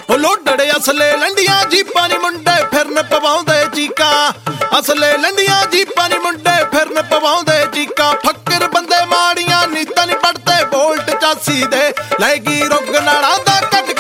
ਲੋਡੜੇ ਅਸਲੇ ਲੰਡੀਆਂ ਜੀਪਾਂ ਨੀ ਮੁੰਡੇ ਫਿਰਨ ਪਵਾਉਂਦੇ ਚੀਕਾਂ। ਅਸਲੇ ਲੰਡੀਆਂ ਜੀਪਾਂ ਨੀ ਮੁੰਡੇ ਫਿਰਨ ਪਵਾਉਂਦੇ ਚੀਕਾਂ। ਫੱਕਰ ਬੰਦੇ ਮਾੜੀਆਂ ਨੀਤਾਂ ਨੀ ਪੜਦੇ ਬੋਲਟ ਚਾਸੀ ਦੇ ਲੈ ਗਈ ਰੁੱਗ ਨਾਲਾਂ ਦਾ ਕੱਢ